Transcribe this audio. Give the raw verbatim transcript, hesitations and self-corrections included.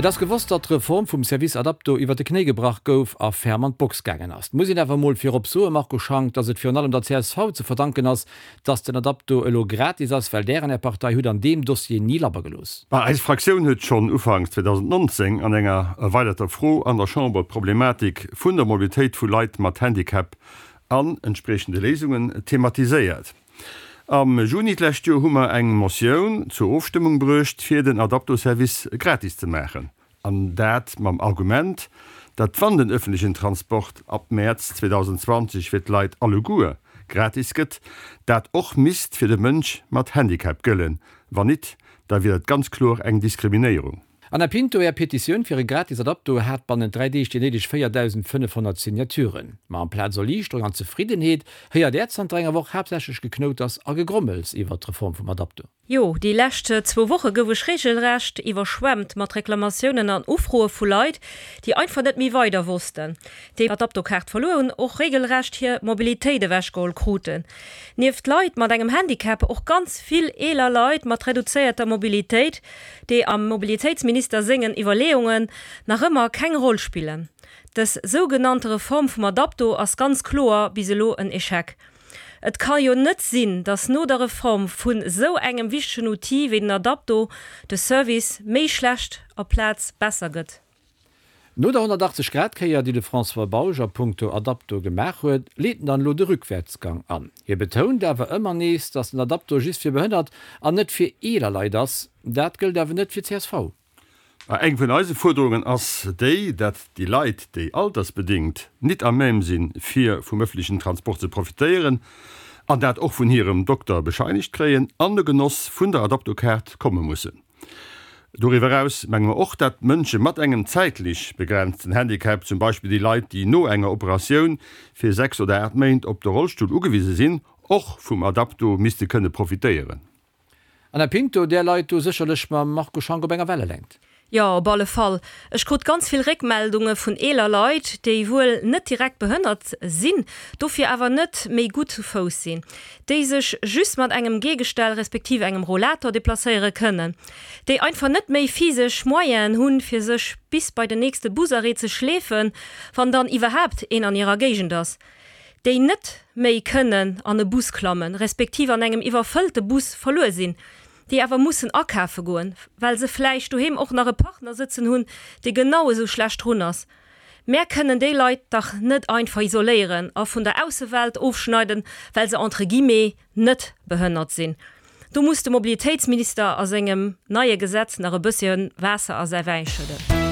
Das gewusst dat Reform vum Service Adapto iwwer de Knie gebracht gouf a Fermant Boxgängen ass. Muss ich awer moll fir op so Marco Schank, dats et Fi allem der C S V zu verdanken ass, dats den Adapto elo gratis ass weil deren der Partei hut an dem Dossier nie laber gelos. Als Fraktion huet schon Ufang zwanzig neunzehn an enger erweiterter Froh an der Chamber Problematik vun der Mobilitéit vu Leiit mat Handicap an entsprechende Lesungen thematisiert. Am Junilächt hummer eng Moioun zur Aufstimmung brucht fir den Adaptoservice gratis zu machen. An dat mam Argument, dat van den öffentlichen Transport ab März zwanzig zwanzig wird Leiit alle Gur gratis gëtt, dat och mist fir de Mënsch mat Handicap gëllen, wann nicht, da wird ganz klar eng Diskriminierung. An der Pinto er Petition fir e gratis Adapto hat ban den drei D genetisch viertausendfünfhundert Signaturen. Ma am Platz liegt und an Zufriedenheit heier derzandränger woch hauptsächlich geknot as a gegrummels iwwer d Reform vom Adapto. Jo, die letzte zwei Wochen gewuch regelrecht überschwemmt mit Reklamationen an Aufrufe von Leuten, die einfach nicht mehr weiter wussten. Die Adaptokarte verloren, auch regelrecht hier Mobilität wäschgeholt kruten. Neben Leuten mit einem Handicap auch ganz viel ältere Leute mit reduzierter Mobilität, die am Mobilitätsminister singen Überlegungen nach immer keine Rolle spielen. Das sogenannte Reform vom Adapto ist ganz klar bis ein Eschek. Et kann jo net sinn, dass no der Reform vun so engem wichtigen Outil wie den Adapto de Service méi schlecht a Platz besser gëtt. No der hundertachtzig Grad Keier, die de François Bauger Punkto Adapto gemacht huet, leten dann lo de Rückwärtsgang an. Hier betont dawer immer nees, dass den Adapto just fir behindert an net fir ederlei das, dat gilt dawer net fir C S V. Eng vun eise Forderungen ass déi, dat die Leiit déi altersbedingt net am méem sinn fir vum öffentlichen Transport ze profitieren, an dat och vun hirem Doktor bescheinigt kreien, an de Genoss vun der Adaptokarte komme mussssen. Darüber aus mengen wir auch, dat Mënsche mat engem zeitlich begrenzten Handicap, zum Beispiel die Leiit, die no enger Operationun fir sechs oder acht Meint op der Rollstuhl ugewiese sinn, och vum Adapto miste könne profitieren. An der Pinto der Leiit du sicherlich ma Marco Schank enger Welle lenkt. Ja, op alle Fall. Ich krieg ganz viel Rückmeldungen von eler Leute, die wohl nicht direkt behindert sind, dafür aber nicht mehr gut zu Fuß sind. Die sich just mit einem Gehgestell respektive einem Rollator deplacieren können. Die einfach nicht mehr physisch Moyen haben, für sich bis bei der nächsten Busserie zu schläfen, wenn dann überhaupt ein an ihrer Gegend ist. Die nicht mehr können an den Bus klammen, respektive an einem überfüllten Bus verloren sind. Die aber mussssen akaufe goen, weil se fleisch du hem auch nach Partner sitzen hun, die genau so schlecht runners. Mehr können de Leute doch net einfach isolieren, a von der Außenwelt aufschneiden, weil se entre Guillemets net behindert sind. Du musst der Mobilitätsminister aus engem neue Gesetz nach ein bisschen Wasser aus Wein schütten.